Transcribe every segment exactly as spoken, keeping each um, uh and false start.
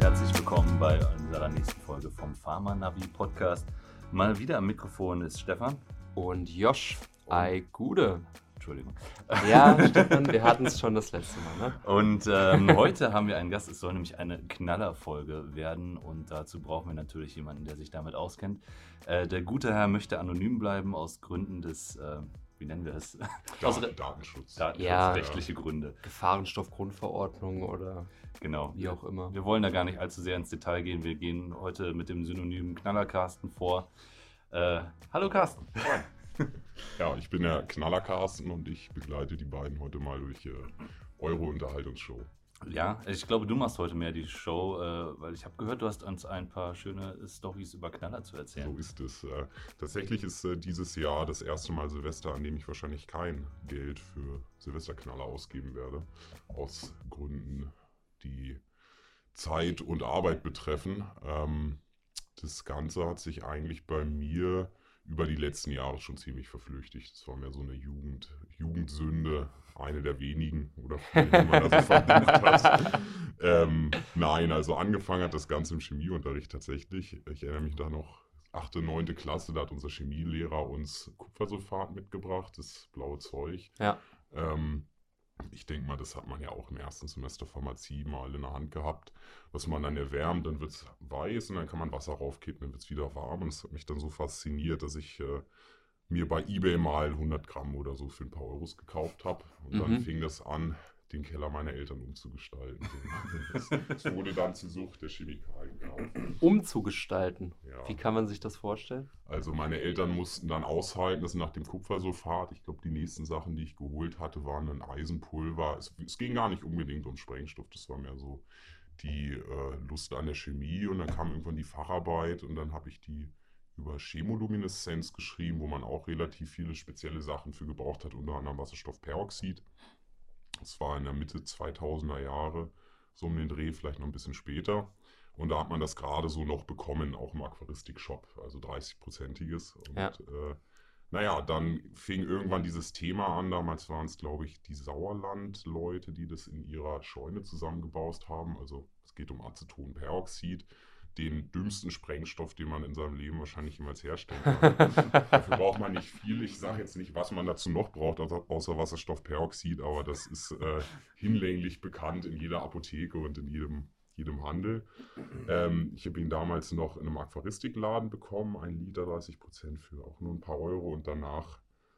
herzlich willkommen bei unserer nächsten Folge vom Pharma Navi Podcast. Mal wieder am Mikrofon ist Stefan. Und Josh, ei Gude. Entschuldigung. Ja, Stefan, wir hatten es schon das letzte Mal, ne? Und ähm, heute haben wir einen Gast, es soll nämlich eine Knallerfolge werden und dazu brauchen wir natürlich jemanden, der sich damit auskennt. Äh, der gute Herr möchte anonym bleiben aus Gründen des, äh, wie nennen wir es? aus Datenschutz. Datenschutz, Ja. rechtliche Gründe. Gefahrenstoffgrundverordnung oder Genau. wie auch immer. Wir wollen da gar nicht allzu sehr ins Detail gehen. Wir gehen heute mit dem Synonym Knaller Carsten vor. Äh, hallo Carsten. Ja, ich bin der Knaller Carsten und ich begleite die beiden heute mal durch äh, eure Unterhaltungsshow. Ja, ich glaube, du machst heute mehr die Show, äh, weil ich habe gehört, du hast uns ein paar schöne Storys über Knaller zu erzählen. So ist es. Äh, tatsächlich ist äh, dieses Jahr das erste Mal Silvester, an dem ich wahrscheinlich kein Geld für Silvesterknaller ausgeben werde. Aus Gründen, die Zeit und Arbeit betreffen. Ähm, das Ganze hat sich eigentlich bei mir über die letzten Jahre schon ziemlich verflüchtigt. Das war mehr so eine Jugend, Jugendsünde, eine der wenigen, oder wie man das so verbucht hat. Ähm, nein, also angefangen hat das Ganze im Chemieunterricht tatsächlich. Ich erinnere mich da noch, achte, neunte Klasse, da hat unser Chemielehrer uns Kupfersulfat mitgebracht, das blaue Zeug. Ja. Ähm, ich denke mal, das hat man ja auch im ersten Semester Pharmazie mal in der Hand gehabt, was man dann erwärmt, dann wird es weiß und dann kann man Wasser raufkippen, dann wird es wieder warm. Und das hat mich dann so fasziniert, dass ich äh, mir bei eBay mal hundert Gramm oder so für ein paar Euros gekauft habe. Und dann Mhm. fing das an, den Keller meiner Eltern umzugestalten. Es das wurde dann zur Sucht der Chemikalien gekauft. Umzugestalten. Ja. Wie kann man sich das vorstellen? Also meine Eltern mussten dann aushalten, dass nach dem Kupfersulfat, ich glaube, die nächsten Sachen, die ich geholt hatte, waren ein Eisenpulver. Es, es ging gar nicht unbedingt um Sprengstoff, das war mehr so die äh, Lust an der Chemie. Und dann kam irgendwann die Facharbeit und dann habe ich die über Chemolumineszenz geschrieben, wo man auch relativ viele spezielle Sachen für gebraucht hat, unter anderem Wasserstoffperoxid. Das war in der Mitte zweitausender Jahre, so um den Dreh, vielleicht noch ein bisschen später. Und da hat man das gerade so noch bekommen, auch im Aquaristik-Shop, also dreißig-prozentiges. Und Ja. äh, naja, dann fing irgendwann dieses Thema an. Damals waren es, glaube ich, die Sauerland-Leute, die das in ihrer Scheune zusammengebaut haben. Also es geht um Acetonperoxid, den dümmsten Sprengstoff, den man in seinem Leben wahrscheinlich jemals herstellen kann. Dafür braucht man nicht viel. Ich sage jetzt nicht, was man dazu noch braucht, außer Wasserstoffperoxid, aber das ist äh, hinlänglich bekannt in jeder Apotheke und in jedem, jedem Handel. Ähm, ich habe ihn damals noch in einem Aquaristikladen bekommen, ein Liter dreißig Prozent für auch nur ein paar Euro. Und danach,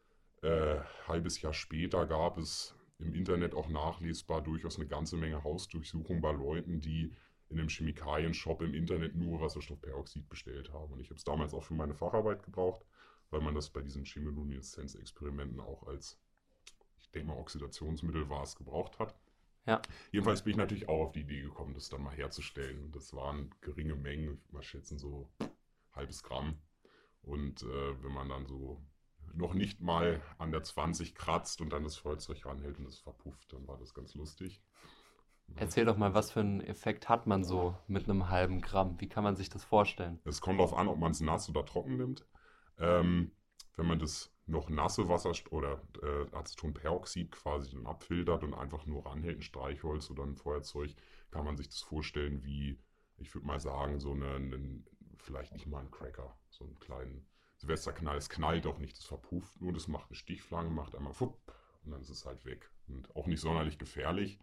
äh, halbes Jahr später, gab es im Internet auch nachlesbar durchaus eine ganze Menge Hausdurchsuchungen bei Leuten, die in einem Chemikalienshop im Internet nur Wasserstoffperoxid bestellt haben. Und ich habe es damals auch für meine Facharbeit gebraucht, weil man das bei diesen Chemilumineszenz-Experimenten auch als, ich denke mal, Oxidationsmittel war es, gebraucht hat. Ja. Jedenfalls bin ich natürlich auch auf die Idee gekommen, das dann mal herzustellen. Das waren geringe Mengen, mal schätzen so halbes Gramm. Und äh, wenn man dann so noch nicht mal an der zwanzig kratzt und dann das Feuerzeug ranhält und es verpufft, dann war das ganz lustig. Erzähl doch mal, was für einen Effekt hat man so mit einem halben Gramm? Wie kann man sich das vorstellen? Es kommt darauf an, ob man es nass oder trocken nimmt. Ähm, wenn man das noch nasse Wasser oder äh, Acetonperoxid quasi dann abfiltert und einfach nur ranhält, ein Streichholz oder ein Feuerzeug, kann man sich das vorstellen wie, ich würde mal sagen, so eine, einen, vielleicht nicht mal ein Cracker, so einen kleinen Silvesterknall. Es knallt auch nicht, es verpufft nur, das macht eine Stichflange, macht einmal fupp und dann ist es halt weg. Und auch nicht sonderlich gefährlich.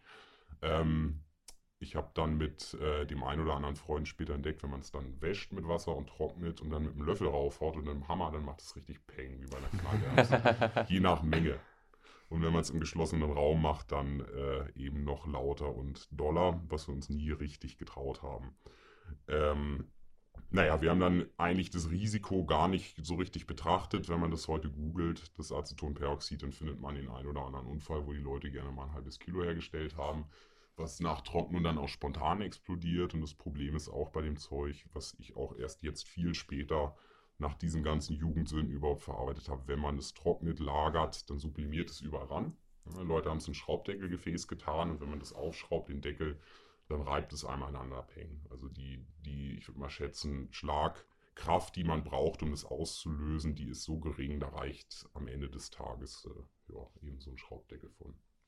Ähm, ich habe dann mit äh, dem einen oder anderen Freund später entdeckt, wenn man es dann wäscht mit Wasser und trocknet und dann mit einem Löffel raufhaut und einem Hammer, dann macht es richtig Peng, wie bei einer Knallerbse. Je nach Menge. Und wenn man es im geschlossenen Raum macht, dann äh, eben noch lauter und doller, was wir uns nie richtig getraut haben. Ähm, naja, wir haben dann eigentlich das Risiko gar nicht so richtig betrachtet. Wenn man das heute googelt, das Acetonperoxid, dann findet man den einen oder anderen Unfall, wo die Leute gerne mal ein halbes Kilo hergestellt haben, was nach Trocknen dann auch spontan explodiert. Und das Problem ist auch bei dem Zeug, was ich auch erst jetzt viel später nach diesen ganzen Jugendsünden überhaupt verarbeitet habe, wenn man es trocknet, lagert, dann sublimiert es überall ran. Ja, Leute haben es in ein Schraubdeckelgefäß getan und wenn man das aufschraubt, den Deckel, dann reibt es einmal aneinander abhängen. Also die, die, ich würde mal schätzen, Schlagkraft, die man braucht, um es auszulösen, die ist so gering, da reicht am Ende des Tages äh, ja, eben so ein Schraubdeckel von.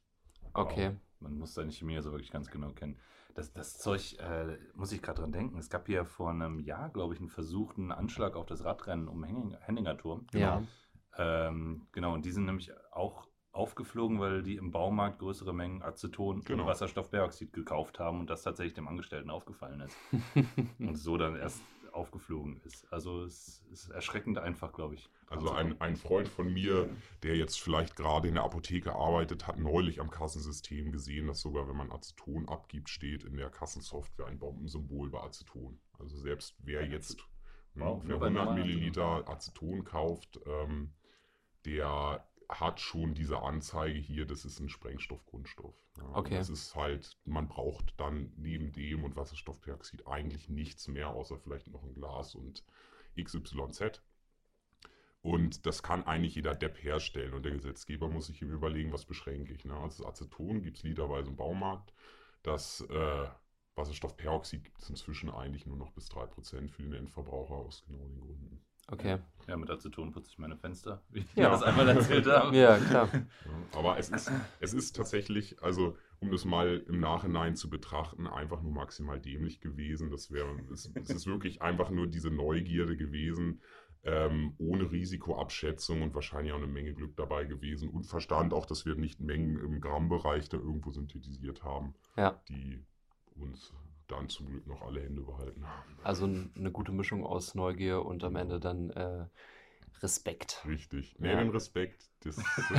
Okay. Wow. Man muss seine Chemie also wirklich ganz genau kennen. Das, das Zeug, äh, muss ich gerade dran denken. Es gab hier vor einem Jahr, glaube ich, einen versuchten Anschlag auf das Radrennen um Henning, Henninger Turm. Ja. Ähm, genau, und die sind nämlich auch aufgeflogen, weil die im Baumarkt größere Mengen Aceton Genau. und Wasserstoffperoxid gekauft haben und das tatsächlich dem Angestellten aufgefallen ist. Und so dann erst aufgeflogen ist. Also es ist erschreckend einfach, glaube ich. Also ein, ein Freund von mir, der jetzt vielleicht gerade in der Apotheke arbeitet, hat neulich am Kassensystem gesehen, dass sogar, wenn man Aceton abgibt, steht in der Kassensoftware ein Bombensymbol bei Aceton. Also selbst wer jetzt Wow, ne, nur für bei hundert normalem Milliliter Aceton kauft, ähm, der hat schon diese Anzeige hier, das ist ein Sprengstoffgrundstoff. Ja, und Okay. das ist halt, man braucht dann neben dem und Wasserstoffperoxid eigentlich nichts mehr, außer vielleicht noch ein Glas und X Y Z. Und das kann eigentlich jeder Depp herstellen. Und der Gesetzgeber muss sich eben überlegen, was beschränke ich. Ne? Also das Aceton gibt es literweise im Baumarkt. Das äh, Wasserstoffperoxid gibt es inzwischen eigentlich nur noch bis drei Prozent für den Endverbraucher aus genau den Gründen. Okay. Ja, mit Aceton putze ich meine Fenster, wie ich Ja. das einmal erzählt habe. Ja, klar. Ja, aber es ist, es ist tatsächlich, also um das mal im Nachhinein zu betrachten, einfach nur maximal dämlich gewesen. Das wäre, es, es ist wirklich einfach nur diese Neugierde gewesen, ähm, ohne Risikoabschätzung und wahrscheinlich auch eine Menge Glück dabei gewesen und Verstand auch, dass wir nicht Mengen im Grammbereich da irgendwo synthetisiert haben, Ja. die uns dann zum Glück noch alle Hände behalten haben. Also n- eine gute Mischung aus Neugier und am Ende dann äh, Respekt. Richtig. Nee, Ja. den Respekt. Das,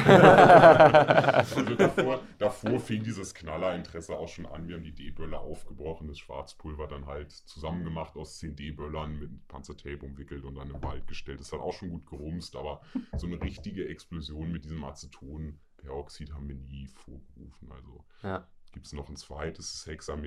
also davor, davor fing dieses Knallerinteresse auch schon an. Wir haben die D-Böller aufgebrochen, das Schwarzpulver dann halt zusammengemacht aus zehn D-Böllern mit Panzertape umwickelt und dann im Wald gestellt. Das hat auch schon gut gerumst, aber so eine richtige Explosion mit diesem Acetonperoxid haben wir nie vorgerufen. Also Ja. gibt es noch ein zweites, das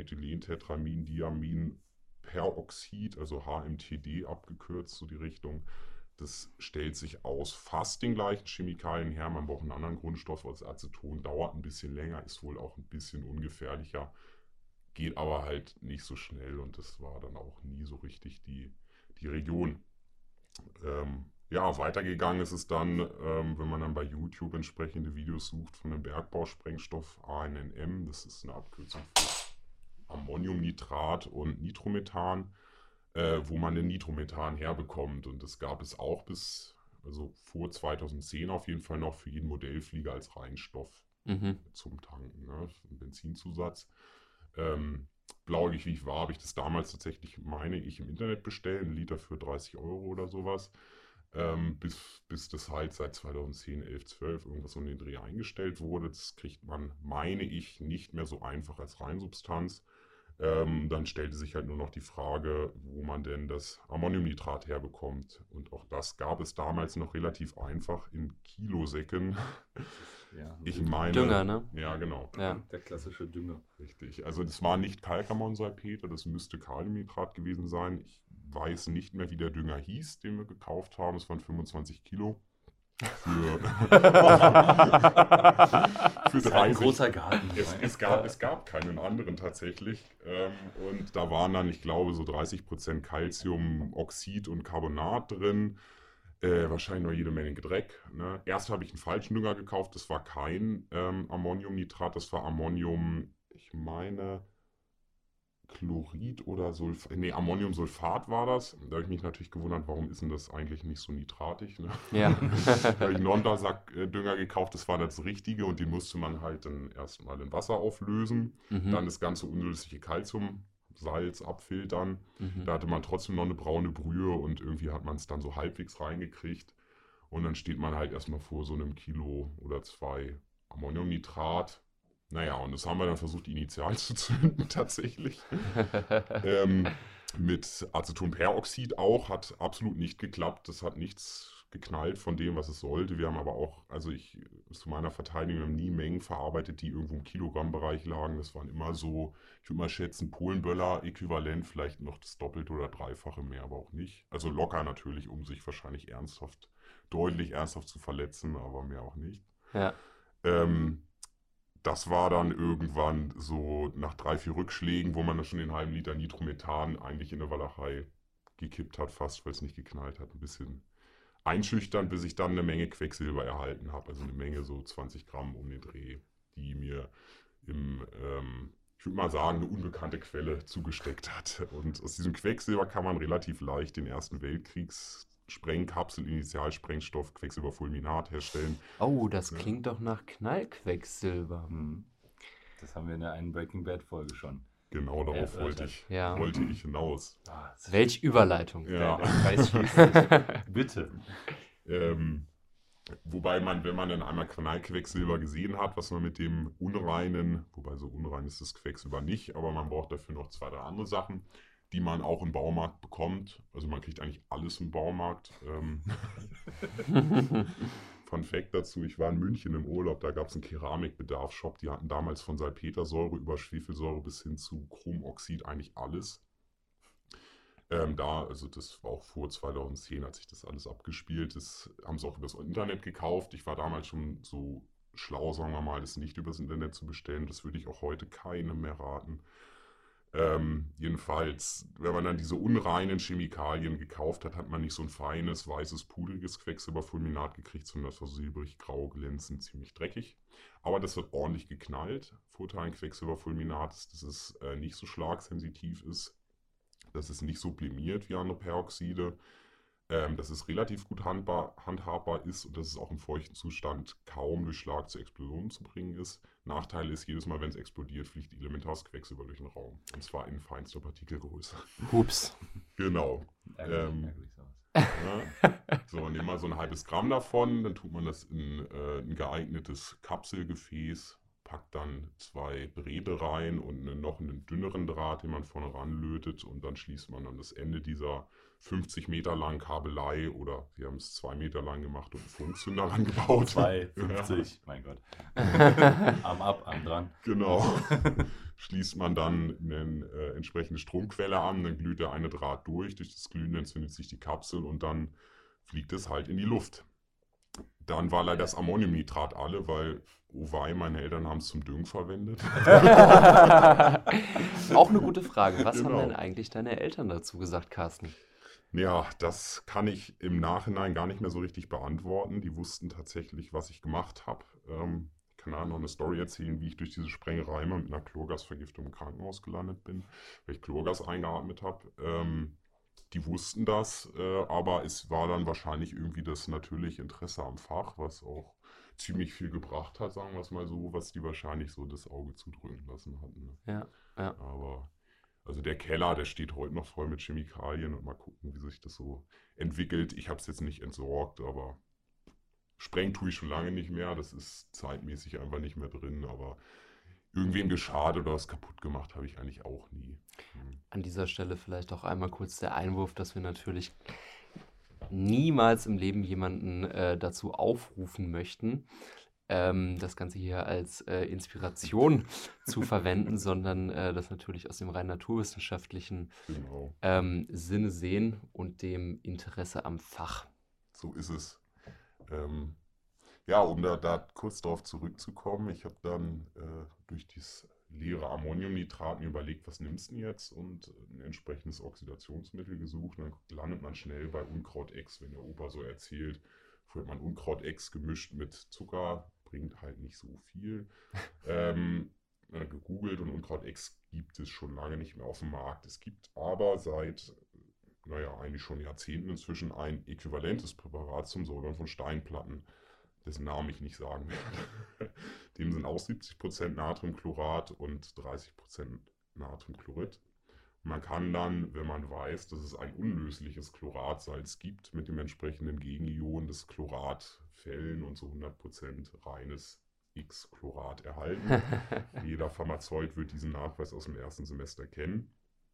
Hexamethylentetramin-Diamin-Peroxid, also H M T D abgekürzt, so die Richtung. Das stellt sich aus fast den gleichen Chemikalien her. Man braucht einen anderen Grundstoff als Aceton, dauert ein bisschen länger, ist wohl auch ein bisschen ungefährlicher, geht aber halt nicht so schnell und das war dann auch nie so richtig die, die Region. Ähm, ja, weitergegangen ist es dann, ähm, wenn man dann bei YouTube entsprechende Videos sucht von dem Bergbausprengstoff A N N M, das ist eine Abkürzung für Ammoniumnitrat und Nitromethan, äh, wo man den Nitromethan herbekommt. Und das gab es auch bis, also vor zweitausendzehn auf jeden Fall noch für jeden Modellflieger als Reinstoff Mhm. zum Tanken, ne? Ein Benzinzusatz. Ähm, blauäugig wie ich war, habe ich das damals tatsächlich, meine ich, im Internet bestellt, einen Liter für dreißig Euro oder sowas. Ähm, bis, bis das halt seit zweitausendzehn, elf, zwölf irgendwas um den Dreh eingestellt wurde. Das kriegt man, meine ich, nicht mehr so einfach als Reinsubstanz. Ähm, dann stellte sich halt nur noch die Frage, wo man denn das Ammoniumnitrat herbekommt. Und auch das gab es damals noch relativ einfach in Kilosäcken. Ja, Ich meine, Dünger, ne? Ja, genau. Ja. der klassische Dünger. Richtig. Also das war nicht Kalkammonsalpeter, das müsste Kaliumnitrat gewesen sein. Ich weiß nicht mehr, wie der Dünger hieß, den wir gekauft haben. Es waren fünfundzwanzig Kilo. Für, für Das ist ein dreißig. großer Garten. Es, es, gab, es gab keinen anderen tatsächlich. Ähm, und da waren dann, ich glaube, so dreißig Prozent Calciumoxid und Carbonat drin. Äh, wahrscheinlich noch jede Menge Dreck. Ne? Erst habe ich einen falschen Dünger gekauft. Das war kein ähm, Ammoniumnitrat, das war Ammonium, ich meine, Chlorid oder Sulfat. Nee, Ammoniumsulfat war das. Da habe ich mich natürlich gewundert, warum ist denn das eigentlich nicht so nitratig? Ne? Ja. Da habe ich einen Nonda-Sack-Dünger gekauft, das war das Richtige und den musste man halt dann erstmal in Wasser auflösen. Mhm. Dann das ganze unlösliche Calciumsalz abfiltern. Mhm. Da hatte man trotzdem noch eine braune Brühe und irgendwie hat man es dann so halbwegs reingekriegt. Und dann steht man halt erstmal vor so einem Kilo oder zwei Ammoniumnitrat. Naja, und das haben wir dann versucht, initial zu zünden tatsächlich. ähm, mit Acetonperoxid auch, hat absolut nicht geklappt. Das hat nichts geknallt von dem, was es sollte. Wir haben aber auch, also ich, zu meiner Verteidigung, wir haben nie Mengen verarbeitet, die irgendwo im Kilogrammbereich lagen. Das waren immer so, ich würde mal schätzen, Polenböller-Äquivalent, vielleicht noch das Doppelte oder Dreifache mehr, aber auch nicht. Also locker natürlich, um sich wahrscheinlich ernsthaft, deutlich ernsthaft zu verletzen, aber mehr auch nicht. Ja. Ähm, das war dann irgendwann so nach drei, vier Rückschlägen, wo man dann schon den halben Liter Nitromethan eigentlich in der Walachei gekippt hat, fast, weil es nicht geknallt hat. Ein bisschen einschüchternd, bis ich dann eine Menge Quecksilber erhalten habe. Also eine Menge, so zwanzig Gramm um den Dreh, die mir im, ähm, ich würde mal sagen, eine unbekannte Quelle zugesteckt hat. Und aus diesem Quecksilber kann man relativ leicht den Ersten Weltkriegs-Sprengkapsel, Initialsprengstoff, Quecksilberfulminat herstellen. Oh, das Ja. klingt doch nach Knallquecksilber. Hm. Das haben wir in der einen Breaking Bad Folge schon. Genau darauf Ja, wollte das- ich, ja. wollte ich hinaus. Ah, das- Welch Überleitung. Ja. Der Kreis schließt sich. Bitte. Ähm, wobei man, wenn man dann einmal Knallquecksilber gesehen hat, was man mit dem unreinen, wobei so unrein ist das Quecksilber nicht, aber man braucht dafür noch zwei, drei andere Sachen, die man auch im Baumarkt bekommt. Also man kriegt eigentlich alles im Baumarkt. Ähm, Fun Fact dazu, ich war in München im Urlaub, da gab es einen Keramikbedarfsshop, die hatten damals von Salpetersäure über Schwefelsäure bis hin zu Chromoxid eigentlich alles. Ähm, da, also das war auch vor zweitausendzehn, als sich das alles abgespielt ist, haben sie auch übers Internet gekauft. Ich war damals schon so schlau, sagen wir mal, das nicht übers Internet zu bestellen. Das würde ich auch heute keinem mehr raten. Ähm, jedenfalls, wenn man dann diese unreinen Chemikalien gekauft hat, hat man nicht so ein feines, weißes, pudriges Quecksilberfulminat gekriegt, sondern das war so silbrig, grau, glänzend, ziemlich dreckig. Aber das wird ordentlich geknallt. Vorteil an Quecksilberfulminat ist, dass es äh, nicht so schlagsensitiv ist, dass es nicht sublimiert wie andere Peroxide, ähm, dass es relativ gut handbar, handhabbar ist und dass es auch im feuchten Zustand kaum durch Schlag zur Explosion zu bringen ist. Nachteil ist, jedes Mal, wenn es explodiert, fliegt elementares Quecksilber durch den Raum. Und zwar in feinster Partikelgröße. Hups. Genau. Ärgerlich, Ähm, ärgerlich sowas. Ja. So, nehmen wir so ein halbes Gramm davon, dann tut man das in äh, ein geeignetes Kapselgefäß, packt dann zwei Drähte rein und einen, noch einen dünneren Draht, den man vorne ranlötet, und dann schließt man dann das Ende dieser fünfzig Meter langen Kabelei, oder wir haben es zwei Meter lang gemacht und einen Funkzünder rangebaut. zwei fünfzig, mein Gott. Arm ab, Arm dran. Genau. Schließt man dann eine äh, entsprechende Stromquelle an, dann glüht der eine Draht durch, durch das Glühen entzündet sich die Kapsel und dann fliegt es halt in die Luft. Dann war leider das Ammoniumnitrat alle, weil, oh wei, meine Eltern haben es zum Düngen verwendet. Auch eine gute Frage. Was Genau. haben denn eigentlich deine Eltern dazu gesagt, Carsten? Ja, das kann ich im Nachhinein gar nicht mehr so richtig beantworten. Die wussten tatsächlich, was ich gemacht habe. Ähm, ich kann da noch eine Story erzählen, wie ich durch diese Sprengerei mal mit einer Chlorgasvergiftung im Krankenhaus gelandet bin, weil ich Chlorgas eingeatmet habe. Ähm, die wussten das, äh, aber es war dann wahrscheinlich irgendwie das natürliche Interesse am Fach, was auch ziemlich viel gebracht hat, sagen wir es mal so, was die wahrscheinlich so das Auge zudrücken lassen hatten. Ne? Ja, ja. Aber also der Keller, der steht heute noch voll mit Chemikalien und mal gucken, wie sich das so entwickelt. Ich habe es jetzt nicht entsorgt, aber sprengen tue ich schon lange nicht mehr. Das ist zeitmäßig einfach nicht mehr drin, aber irgendwem geschadet oder was kaputt gemacht habe ich eigentlich auch nie. Hm. An dieser Stelle vielleicht auch einmal kurz der Einwurf, dass wir natürlich niemals im Leben jemanden äh, dazu aufrufen möchten, ähm, das Ganze hier als äh, Inspiration zu verwenden, sondern äh, das natürlich aus dem rein naturwissenschaftlichen Genau, ähm, Sinne sehen und dem Interesse am Fach. so ist es. Ähm, ja, um da, da kurz darauf zurückzukommen, ich habe dann äh, durch dieses leere Ammoniumnitrat mir überlegt, was nimmst du denn jetzt, und ein entsprechendes Oxidationsmittel gesucht. Und dann landet man schnell bei Unkraut-Ex, wenn der Opa so erzählt. Früher hat man Unkraut-Ex gemischt mit Zucker, bringt halt nicht so viel. ähm, äh, gegoogelt, und Unkraut-Ex gibt es schon lange nicht mehr auf dem Markt. Es gibt aber seit, naja, eigentlich schon Jahrzehnten inzwischen ein äquivalentes Präparat zum Säubern von Steinplatten, dessen Namen ich nicht sagen werde. Dem sind auch siebzig Prozent Natriumchlorat und dreißig Prozent Natriumchlorid. Man kann dann, wenn man weiß, dass es ein unlösliches Chloratsalz gibt, mit dem entsprechenden Gegenion des Chlorat fällen und so hundert Prozent reines X-Chlorat erhalten. Jeder Pharmazeut wird diesen Nachweis aus dem ersten Semester kennen.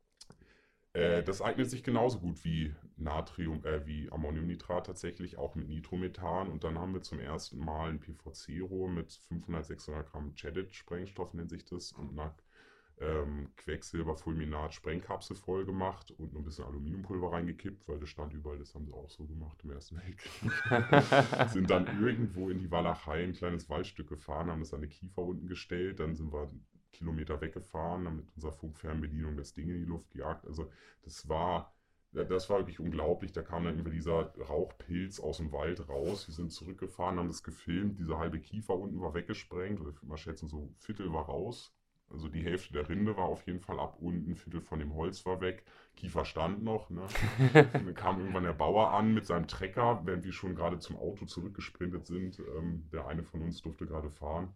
Äh, das eignet sich genauso gut wie Natrium, äh, wie Ammoniumnitrat tatsächlich, auch mit Nitromethan. Und dann haben wir zum ersten Mal ein P V C-Rohr mit fünfhundert, sechshundert Gramm Cheddit-Sprengstoff, nennt sich das, und einer ähm, Quecksilber-Fulminat-Sprengkapsel voll gemacht und noch ein bisschen Aluminiumpulver reingekippt, weil das stand überall, das haben sie auch so gemacht im Ersten Weltkrieg. Sind dann irgendwo in die Walachei ein kleines Waldstück gefahren, haben das an eine Kiefer unten gestellt, dann sind wir Kilometer weggefahren, haben mit unserer Funkfernbedienung das Ding in die Luft gejagt. Also das war das war wirklich unglaublich. Da kam dann immer dieser Rauchpilz aus dem Wald raus. Wir sind zurückgefahren, haben das gefilmt. Diese halbe Kiefer unten war weggesprengt. Oder ich würde mal schätzen, so ein Viertel war raus. Also die Hälfte der Rinde war auf jeden Fall ab unten. Ein Viertel von dem Holz war weg. Kiefer stand noch. Ne? Dann kam irgendwann der Bauer an mit seinem Trecker, während wir schon gerade zum Auto zurückgesprintet sind. Ähm, der eine von uns durfte gerade fahren.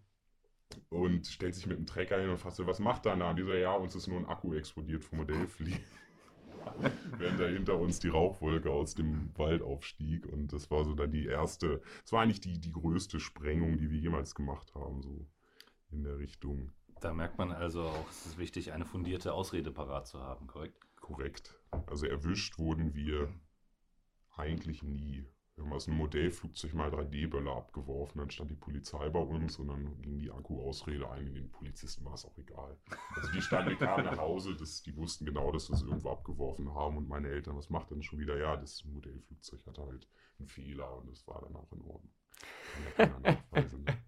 Und stellt sich mit dem Trecker hin und fragt so, was macht er da? Und dieser, ja, uns ist nur ein Akku explodiert vom Modellflieh. Während da hinter uns die Rauchwolke aus dem Wald aufstieg. Und das war so dann die erste, das war eigentlich die, die größte Sprengung, die wir jemals gemacht haben, so in der Richtung. Da merkt man also auch, es ist wichtig, eine fundierte Ausrede parat zu haben, korrekt? Korrekt. Also erwischt wurden wir eigentlich nie. Wir haben aus einem Modellflugzeug mal drei D-Böller abgeworfen, dann stand die Polizei bei uns und dann ging die Akku-Ausrede ein. Den Polizisten war es auch egal. Also die standen, wir kamen nach Hause, das, die wussten genau, dass wir es irgendwo abgeworfen haben und meine Eltern, was macht denn schon wieder? Ja, das Modellflugzeug hatte halt einen Fehler und das war dann auch in Ordnung. Kann ja keiner nachweisen, ne?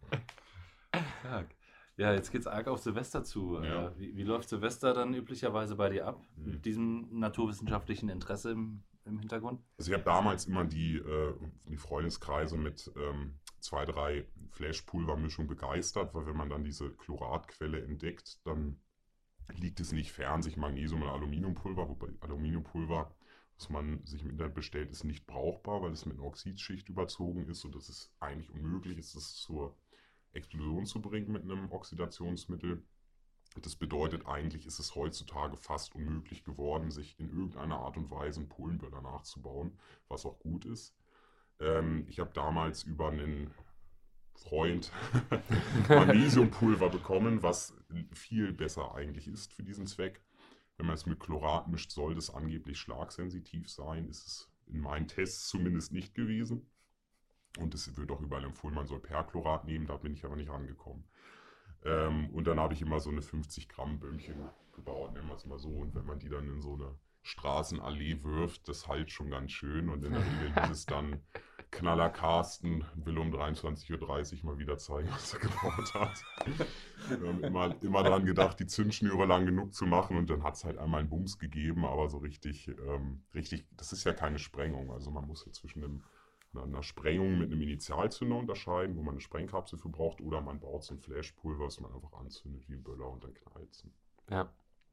Stark. Ja, jetzt geht's arg auf Silvester zu. Ja. Wie, wie läuft Silvester dann üblicherweise bei dir ab? Mhm. Mit diesem naturwissenschaftlichen Interesse im, im Hintergrund? Also ich habe damals immer die, äh, die Freundeskreise mit ähm, zwei, drei Flashpulvermischungen begeistert, weil wenn man dann diese Chloratquelle entdeckt, dann liegt es nicht fern, sich Magnesium- und Aluminiumpulver, wobei Aluminiumpulver, was man sich im Internet bestellt, ist nicht brauchbar, weil es mit einer Oxidschicht überzogen ist und das ist eigentlich unmöglich, ist es zur Explosion zu bringen mit einem Oxidationsmittel. Das bedeutet, eigentlich ist es heutzutage fast unmöglich geworden, sich in irgendeiner Art und Weise einen Polenböller nachzubauen, was auch gut ist. Ähm, ich habe damals über einen Freund Magnesiumpulver bekommen, was viel besser eigentlich ist für diesen Zweck. Wenn man es mit Chlorat mischt, soll das angeblich schlagsensitiv sein. Ist es in meinen Tests zumindest nicht gewesen. Und es wird auch überall empfohlen, man soll Perchlorat nehmen, da bin ich aber nicht rangekommen. Ähm, und dann habe ich immer so eine fünfzig Gramm Bömmchen gebaut, nennen wir es mal so. Und wenn man die dann in so eine Straßenallee wirft, das halt schon ganz schön. Und in der Regel ist es dann Knaller Carsten, will um dreiundzwanzig Uhr dreißig mal wieder zeigen, was er gebaut hat. Wir haben immer, immer daran gedacht, die Zündschnüre lang genug zu machen und dann hat es halt einmal einen Bums gegeben, aber so richtig, ähm, richtig, das ist ja keine Sprengung. Also man muss ja zwischen dem einer Sprengung mit einem Initialzünder unterscheiden, wo man eine Sprengkapsel für braucht, oder man baut so ein Flashpulver, das man einfach anzündet wie ein Böller und dann knallt es. Ja.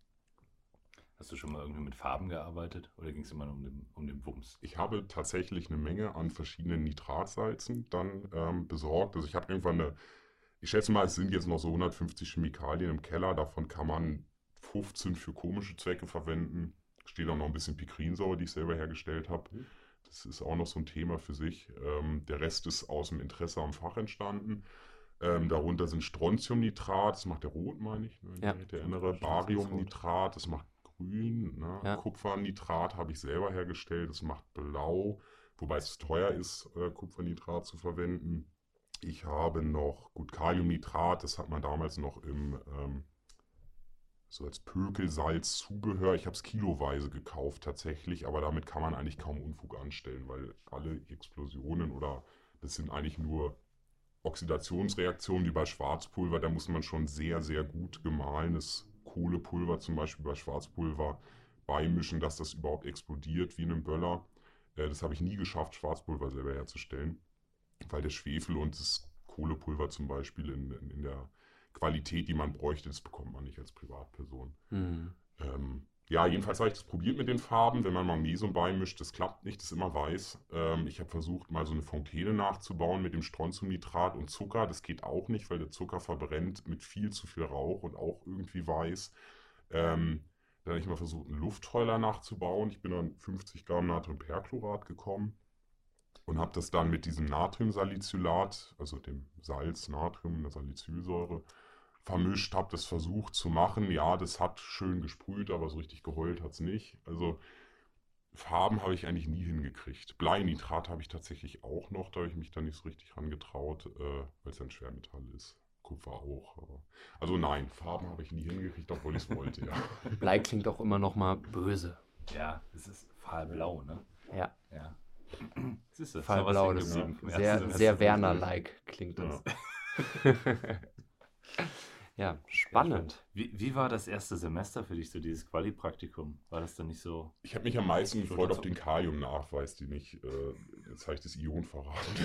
Hast du schon mal irgendwie mit Farben gearbeitet oder ging es immer nur um den, um den Wumms? Ich habe tatsächlich eine Menge an verschiedenen Nitratsalzen dann ähm, besorgt. Also ich habe irgendwann eine, ich schätze mal, es sind jetzt noch so hundertfünfzig Chemikalien im Keller, davon kann man fünfzehn für komische Zwecke verwenden. Steht auch noch ein bisschen Pikrinsäure, die ich selber hergestellt habe. Mhm. Das ist auch noch so ein Thema für sich. Ähm, der Rest ist aus dem Interesse am Fach entstanden. Ähm, darunter sind Strontiumnitrat, das macht der Rot, meine ich, ne, wenn Ja. ich mich erinnere. Bariumnitrat, das macht Grün. Ne? Ja. Kupfernitrat habe ich selber hergestellt, das macht Blau. Wobei es teuer ist, äh, Kupfernitrat zu verwenden. Ich habe noch, gut, Kaliumnitrat, das hat man damals noch im... Ähm, so als Pökelsalz-Zubehör. Ich habe es kiloweise gekauft tatsächlich, aber damit kann man eigentlich kaum Unfug anstellen, weil alle Explosionen oder das sind eigentlich nur Oxidationsreaktionen wie bei Schwarzpulver. Da muss man schon sehr, sehr gut gemahlenes Kohlepulver zum Beispiel bei Schwarzpulver beimischen, dass das überhaupt explodiert wie in einem Böller. Äh, das habe ich nie geschafft, Schwarzpulver selber herzustellen, weil der Schwefel und das Kohlepulver zum Beispiel in, in, in der Qualität, die man bräuchte, das bekommt man nicht als Privatperson. Mhm. Ähm, ja, jedenfalls habe ich das probiert mit den Farben. Wenn man Magnesium beimischt, das klappt nicht, das ist immer weiß. Ähm, ich habe versucht, mal so eine Fontäne nachzubauen mit dem Strontiumnitrat und Zucker. Das geht auch nicht, weil der Zucker verbrennt mit viel zu viel Rauch und auch irgendwie weiß. Ähm, dann habe ich mal versucht, einen Luftheuler nachzubauen. Ich bin an fünfzig Gramm Natriumperchlorat gekommen und habe das dann mit diesem Natriumsalicylat, also dem Salz, Natrium, der Salicylsäure, vermischt, habe das versucht zu machen. Ja, das hat schön gesprüht, aber so richtig geheult hat es nicht. Also Farben habe ich eigentlich nie hingekriegt. Bleinitrat habe ich tatsächlich auch noch, da habe ich mich da nicht so richtig rangetraut, äh, weil es ein Schwermetall ist. Kupfer auch. Aber also nein, Farben habe ich nie hingekriegt, obwohl ich es wollte, ja. Blei klingt auch immer noch mal böse. Ja, es ist fahlblau, ne? Ja. Ja. Siehst du, Fahlblau, ist das noch was hängen geblieben im ersten sehr, Semester. sehr Werner-like klingt das. Ja. Ja, spannend. Wie, wie war das erste Semester für dich, so dieses Quali-Praktikum? War das dann nicht so... Ich habe mich am meisten So gefreut das- auf den Kalium-Nachweis, den ich, äh, jetzt habe ich das Ion verraten,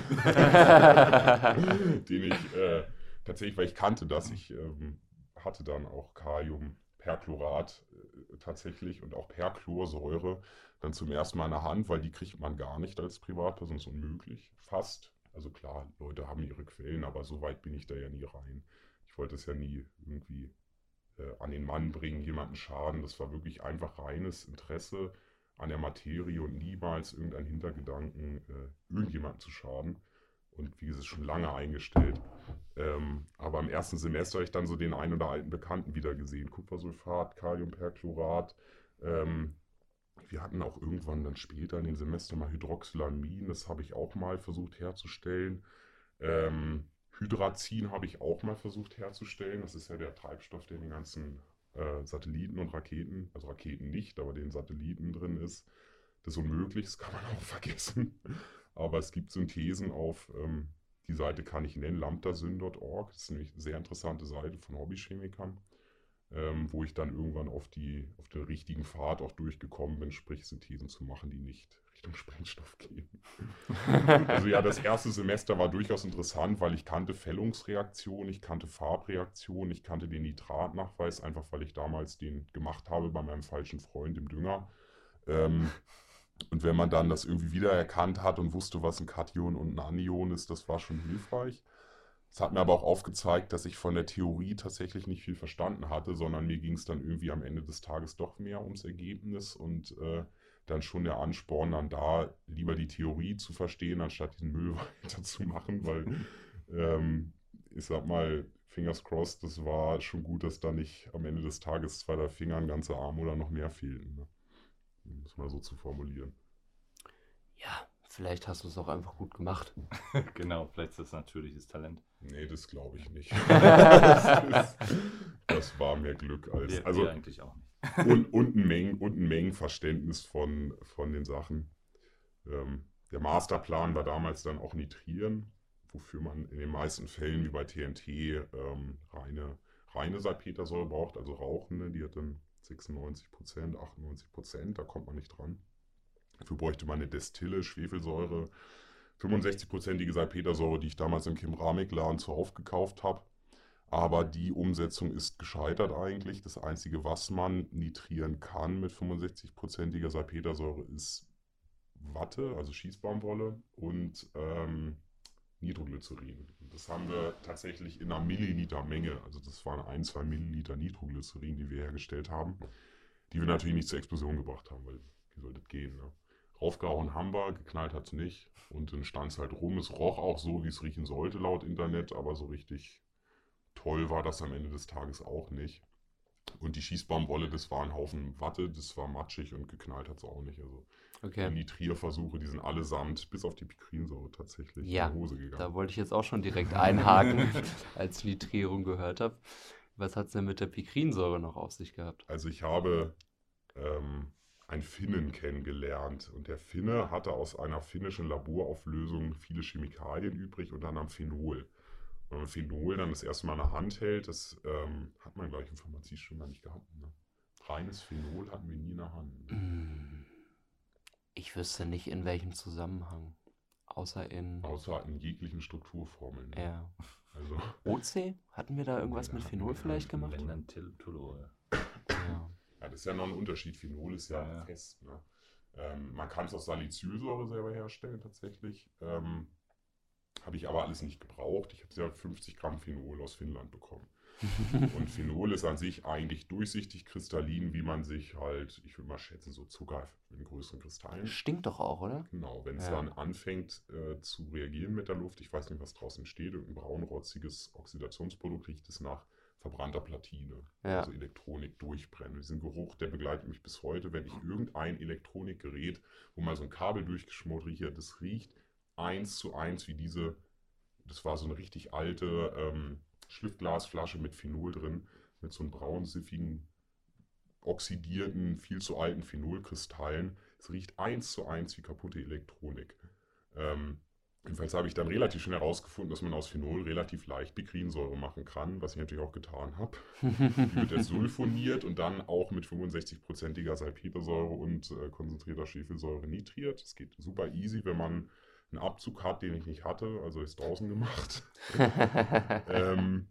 den ich äh, tatsächlich, weil ich kannte das, ich ähm, hatte dann auch Kaliumperchlorat äh, tatsächlich und auch Perchlorsäure dann zum ersten Mal in der Hand, weil die kriegt man gar nicht als Privatperson, das ist unmöglich, fast. Also klar, Leute haben ihre Quellen, aber so weit bin ich da ja nie rein. Ich wollte es ja nie irgendwie äh, an den Mann bringen, jemanden schaden. Das war wirklich einfach reines Interesse an der Materie und niemals irgendein Hintergedanken, äh, irgendjemanden zu schaden. Und wie gesagt, schon lange eingestellt. Ähm, aber im ersten Semester habe ich dann so den einen oder alten Bekannten wieder gesehen. Kupfersulfat, Kaliumperchlorat. Ähm, wir hatten auch irgendwann dann später in den Semestern mal Hydroxylamin. Das habe ich auch mal versucht herzustellen. Ähm, Hydrazin habe ich auch mal versucht herzustellen. Das ist ja der Treibstoff, der in den ganzen äh, Satelliten und Raketen, also Raketen nicht, aber den Satelliten drin ist. Das ist unmöglich, das kann man auch vergessen. Aber es gibt Synthesen auf, ähm, die Seite kann ich nennen, lambdasyn punkt org. Das ist nämlich eine sehr interessante Seite von Hobbychemikern, ähm, wo ich dann irgendwann auf, die, auf den richtigen Pfad auch durchgekommen bin, sprich Synthesen zu machen, die nicht Richtung Sprengstoff gehen. Also ja, das erste Semester war durchaus interessant, weil ich kannte Fällungsreaktion, ich kannte Farbreaktion, ich kannte den Nitratnachweis, einfach weil ich damals den gemacht habe bei meinem falschen Freund im Dünger. Ähm, und wenn man dann das irgendwie wiedererkannt hat und wusste, was ein Kation und ein Anion ist, das war schon hilfreich. Es hat mir aber auch aufgezeigt, dass ich von der Theorie tatsächlich nicht viel verstanden hatte, sondern mir ging es dann irgendwie am Ende des Tages doch mehr ums Ergebnis und äh, dann schon der Ansporn dann da, lieber die Theorie zu verstehen, anstatt diesen Müll weiterzumachen, weil ähm, ich sag mal, Fingers crossed, das war schon gut, dass da nicht am Ende des Tages zwei, drei Finger, ein ganzer Arm oder noch mehr fehlten. Ne? Um es mal so zu formulieren. Ja, vielleicht hast du es auch einfach gut gemacht. Genau, vielleicht ist das natürliches Talent. Nee, das glaube ich nicht. das, ist, das war mehr Glück als. Wir, Also, wir eigentlich auch nicht. und, und, ein Mengen, und ein Mengenverständnis von, von den Sachen. Ähm, der Masterplan war damals dann auch Nitrieren, wofür man in den meisten Fällen wie bei T N T ähm, reine, reine Salpetersäure braucht, also rauchende, die hat dann sechsundneunzig Prozent, achtundneunzig Prozent, da kommt man nicht dran. Dafür bräuchte man eine Destille, Schwefelsäure, fünfundsechzig-prozentige Salpetersäure, die ich damals im Keramicladen zuhauf gekauft habe. Aber die Umsetzung ist gescheitert eigentlich. Das Einzige, was man nitrieren kann mit fünfundsechzig-prozentiger Salpetersäure, ist Watte, also Schießbaumwolle und ähm, Nitroglycerin. Das haben wir tatsächlich in einer Milliliter-Menge, also das waren ein, zwei Milliliter Nitroglycerin, die wir hergestellt haben, die wir natürlich nicht zur Explosion gebracht haben, weil wie soll das gehen, ne? Raufgehauen haben wir, geknallt hat es nicht und dann stand es halt rum. Es roch auch so, wie es riechen sollte laut Internet, aber so richtig toll war das am Ende des Tages auch nicht. Und die Schießbaumwolle, das war ein Haufen Watte, das war matschig und geknallt hat es auch nicht. Also Okay. die Nitrierversuche, die sind allesamt, bis auf die Pikrinsäure tatsächlich, Ja, in die Hose gegangen. Da wollte ich jetzt auch schon direkt einhaken, als ich Nitrierung gehört habe. Was hat es denn mit der Pikrinsäure noch auf sich gehabt? Also ich habe ähm, einen Finnen kennengelernt und der Finne hatte aus einer finnischen Laborauflösung viele Chemikalien übrig, unter anderem Phenol. Wenn man Phenol dann das erste Mal in der Hand hält, das ähm, hat man gleich im Pharmaziestudium gar nicht gehabt. Ne? Reines Phenol hatten wir nie in der Hand. Ne? Ich wüsste nicht, in welchem Zusammenhang. Außer in Außer in jeglichen Strukturformeln. Ne? ja. Also, O C? Hatten wir da irgendwas Ja, mit hatten Phenol wir vielleicht Phenol. gemacht? Wenn dann Tellurol. Ja. ja, das ist ja noch ein Unterschied. Phenol ist ja, Ja, ja. fest. Ne? Ähm, man kann es aus Salicylsäure selber herstellen tatsächlich. Ähm, habe ich aber alles nicht gebraucht. Ich habe ja fünfzig Gramm Phenol aus Finnland bekommen. Und Phenol ist an sich eigentlich durchsichtig kristallin, wie man sich halt, ich würde mal schätzen, so Zucker in größeren Kristallen. Stinkt doch auch, oder? Genau, wenn es Ja. dann anfängt äh, zu reagieren mit der Luft, ich weiß nicht, was draußen steht, irgendein braunrotziges Oxidationsprodukt, riecht es nach verbrannter Platine, Ja. also Elektronik durchbrennen. Diesen Geruch, der begleitet mich bis heute, wenn ich irgendein Elektronikgerät, wo mal so ein Kabel durchgeschmort rieche, das riecht eins zu eins wie diese, das war so eine richtig alte ähm, Schliffglasflasche mit Phenol drin, mit so einem braunsiffigen, oxidierten, viel zu alten Phenolkristallen. Es riecht eins zu eins wie kaputte Elektronik. Ähm, Jedenfalls habe ich dann relativ schnell herausgefunden, dass man aus Phenol relativ leicht Pikrinsäure machen kann, was ich natürlich auch getan habe. Die wird jetzt sulfoniert und dann auch mit fünfundsechzig-prozentiger Salpetersäure und äh, konzentrierter Schwefelsäure nitriert. Das geht super easy, wenn man einen Abzug hat, den ich nicht hatte, also ist draußen gemacht. ähm,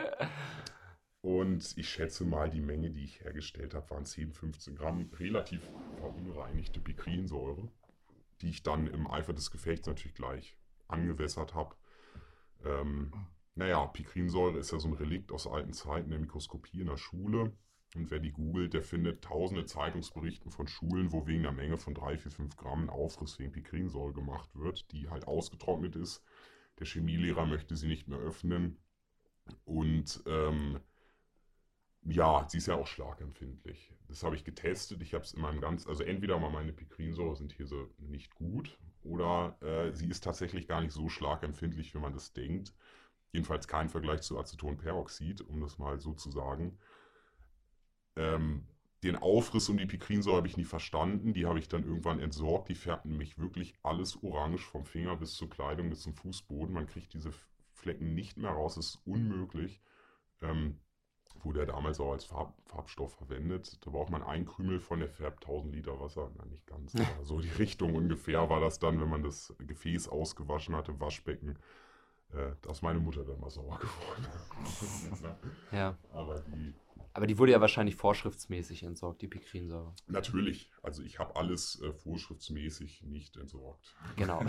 und ich schätze mal, die Menge, die ich hergestellt habe, waren zehn, fünfzehn Gramm relativ verunreinigte Pikrinsäure, die ich dann im Eifer des Gefechts natürlich gleich angewässert habe. Ähm, naja, Pikrinsäure ist ja so ein Relikt aus alten Zeiten der Mikroskopie in der Schule. Und wer die googelt, der findet tausende Zeitungsberichten von Schulen, wo wegen einer Menge von drei, vier, fünf Gramm ein Aufriss wegen Pikrinsäure gemacht wird, die halt ausgetrocknet ist. Der Chemielehrer möchte sie nicht mehr öffnen. Und ähm, ja, sie ist ja auch schlagempfindlich. Das habe ich getestet. Ich habe es in meinem ganz, also entweder war meine Pikrinsäure-Synthese nicht gut oder äh, sie ist tatsächlich gar nicht so schlagempfindlich, wie man das denkt. Jedenfalls kein Vergleich zu Acetonperoxid, um das mal so zu sagen. Ähm, den Aufriss um die Pikrinsäure habe ich nie verstanden. Die habe ich dann irgendwann entsorgt. Die färbten mich wirklich alles orange, vom Finger bis zur Kleidung bis zum Fußboden. Man kriegt diese Flecken nicht mehr raus. Das ist unmöglich. Ähm, wurde ja damals auch als Farb, Farbstoff verwendet. Da braucht man ein Krümel von, der färbt tausend Liter Wasser. Na, nicht ganz, aber so die Richtung ungefähr war das dann, wenn man das Gefäß ausgewaschen hatte, Waschbecken. Äh, da ist meine Mutter dann mal sauer geworden. Ja. Aber die... Aber die wurde ja wahrscheinlich vorschriftsmäßig entsorgt, die Pikrinsäure. Natürlich. Also ich habe alles äh, vorschriftsmäßig nicht entsorgt. Genau.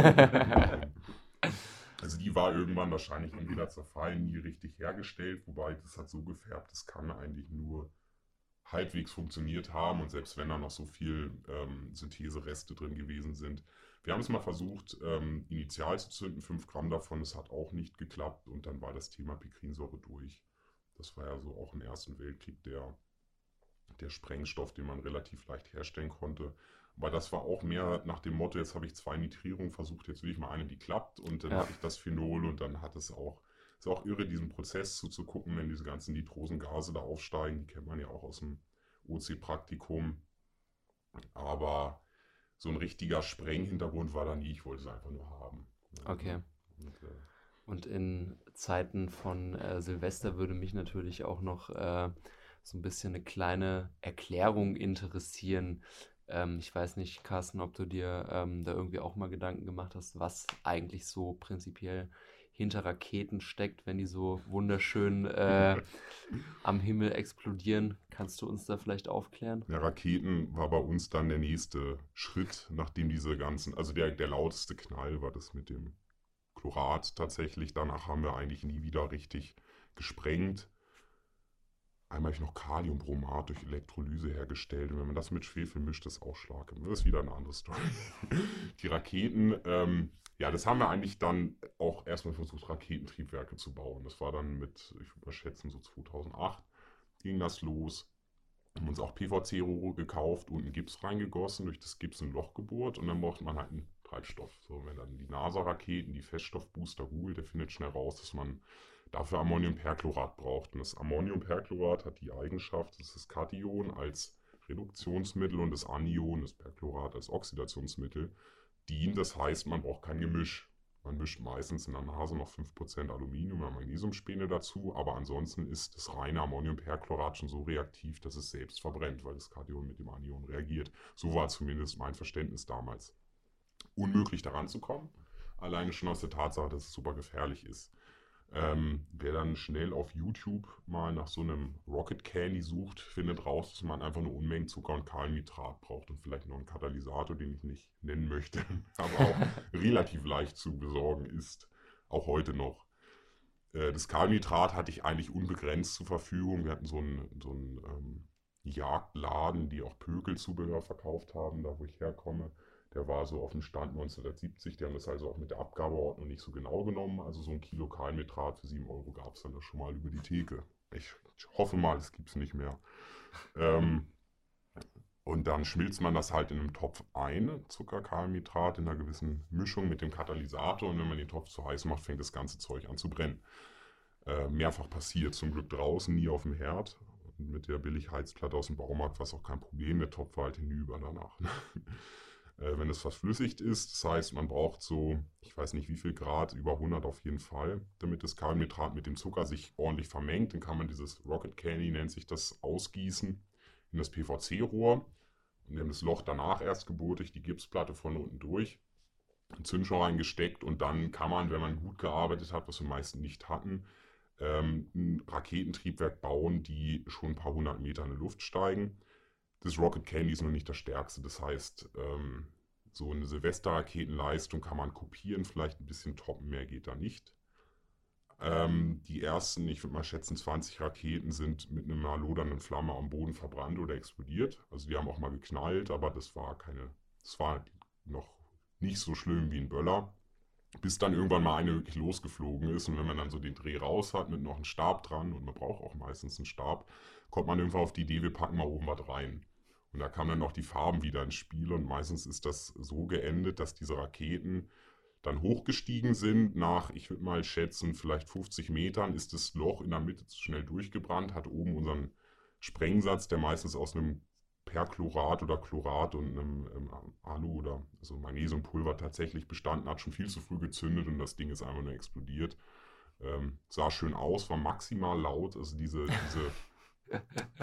Also die war irgendwann wahrscheinlich entweder zerfallen, nie richtig hergestellt, wobei das hat so gefärbt, das kann eigentlich nur halbwegs funktioniert haben und selbst wenn da noch so viel ähm, Synthesereste drin gewesen sind. Wir haben es mal versucht, ähm, initial zu zünden, fünf Gramm davon, es hat auch nicht geklappt und dann war das Thema Pikrinsäure durch. Das war ja so auch im Ersten Weltkrieg der, der Sprengstoff, den man relativ leicht herstellen konnte. Aber das war auch mehr nach dem Motto, jetzt habe ich zwei Nitrierungen versucht, jetzt will ich mal eine, die klappt und dann Ja. habe ich das Phenol und dann hat es auch, ist auch irre, diesen Prozess zuzugucken, wenn diese ganzen nitrosen Gase da aufsteigen, die kennt man ja auch aus dem O C-Praktikum. Aber so ein richtiger Sprenghintergrund war da nie, ich wollte es einfach nur haben. Okay. Und, äh, Und in Zeiten von äh, Silvester würde mich natürlich auch noch äh, so ein bisschen eine kleine Erklärung interessieren. Ähm, ich weiß nicht, Carsten, ob du dir ähm, da irgendwie auch mal Gedanken gemacht hast, was eigentlich so prinzipiell hinter Raketen steckt, wenn die so wunderschön äh, am Himmel explodieren. Kannst du uns da vielleicht aufklären? Ja, Raketen war bei uns dann der nächste Schritt, nachdem diese ganzen, also der, der lauteste Knall war das mit dem Chlorat tatsächlich. Danach haben wir eigentlich nie wieder richtig gesprengt. Einmal habe ich noch Kaliumbromat durch Elektrolyse hergestellt. Und wenn man das mit Schwefel mischt, ist auch Schlag. Das ist wieder eine andere Story. Die Raketen, ähm, ja, das haben wir eigentlich dann auch erstmal versucht, Raketentriebwerke zu bauen. Das war dann mit, ich würde mal schätzen, so zweitausendacht ging das los. Haben uns auch P V C-Rohre gekauft und einen Gips reingegossen, durch das Gips ein Loch gebohrt und dann braucht man halt einen Treibstoff. So, wenn dann die NASA-Raketen, die Feststoffbooster googelt, der findet schnell raus, dass man dafür Ammoniumperchlorat braucht. Und das Ammoniumperchlorat hat die Eigenschaft, dass das Kation als Reduktionsmittel und das Anion, das Perchlorat, als Oxidationsmittel dient. Das heißt, man braucht kein Gemisch. Man mischt meistens in der Nase noch fünf Prozent Aluminium- oder Magnesiumspäne dazu, aber ansonsten ist das reine Ammoniumperchlorat schon so reaktiv, dass es selbst verbrennt, weil das Kation mit dem Anion reagiert. So war zumindest mein Verständnis damals. Unmöglich daran zu kommen, alleine schon aus der Tatsache, dass es super gefährlich ist. Ähm, wer dann schnell auf YouTube mal nach so einem Rocket Candy sucht, findet raus, dass man einfach nur Unmengen Zucker und Kaliumnitrat braucht und vielleicht noch einen Katalysator, den ich nicht nennen möchte, aber auch relativ leicht zu besorgen ist, auch heute noch. Äh, das Kaliumnitrat hatte ich eigentlich unbegrenzt zur Verfügung. Wir hatten so einen, so einen ähm, Jagdladen, die auch Pökelzubehör verkauft haben, da wo ich herkomme. Der war so auf dem Stand neunzehnhundertsiebzig, die haben das also auch mit der Abgabeordnung nicht so genau genommen. Also so ein Kilo Kaliumnitrat für sieben Euro gab es dann da schon mal über die Theke. Ich hoffe mal, das gibt es nicht mehr. Ähm, und dann schmilzt man das halt in einem Topf ein, Zuckerkaliumnitrat, in einer gewissen Mischung mit dem Katalysator. Und wenn man den Topf zu heiß macht, fängt das ganze Zeug an zu brennen. Äh, mehrfach passiert, zum Glück draußen, nie auf dem Herd. Und mit der Billigheizplatte aus dem Baumarkt war es auch kein Problem. Der Topf war halt hinüber danach. äh, wenn es verflüssigt ist. Das heißt, man braucht so, ich weiß nicht wie viel Grad, über hundert auf jeden Fall, damit das Kaliumnitrat mit dem Zucker sich ordentlich vermengt. Dann kann man dieses Rocket Candy, nennt sich das, ausgießen in das P V C-Rohr. Und wir haben das Loch danach erst gebohrt, die Gipsplatte von unten durch, einen Zündschnur reingesteckt und dann kann man, wenn man gut gearbeitet hat, was wir meistens nicht hatten, ähm, ein Raketentriebwerk bauen, die schon ein paar hundert Meter in die Luft steigen. Das Rocket Candy ist noch nicht das stärkste, das heißt, ähm, so eine Silvesterraketenleistung kann man kopieren, vielleicht ein bisschen toppen, mehr geht da nicht. Ähm, die ersten, ich würde mal schätzen, zwanzig Raketen sind mit einer lodernden Flamme am Boden verbrannt oder explodiert. Also die haben auch mal geknallt, aber das war keine, das war noch nicht so schlimm wie ein Böller. Bis dann irgendwann mal eine wirklich losgeflogen ist und wenn man dann so den Dreh raus hat mit noch einem Stab dran und man braucht auch meistens einen Stab, kommt man irgendwann auf die Idee, wir packen mal oben was rein. Und da kamen dann noch die Farben wieder ins Spiel und meistens ist das so geendet, dass diese Raketen dann hochgestiegen sind. Nach, ich würde mal schätzen, vielleicht fünfzig Metern ist das Loch in der Mitte zu schnell durchgebrannt, hat oben unseren Sprengsatz, der meistens aus einem Perchlorat oder Chlorat und einem ähm, Alu oder also Magnesiumpulver tatsächlich bestanden hat, schon viel zu früh gezündet und das Ding ist einfach nur explodiert. Ähm, sah schön aus, war maximal laut, also diese, diese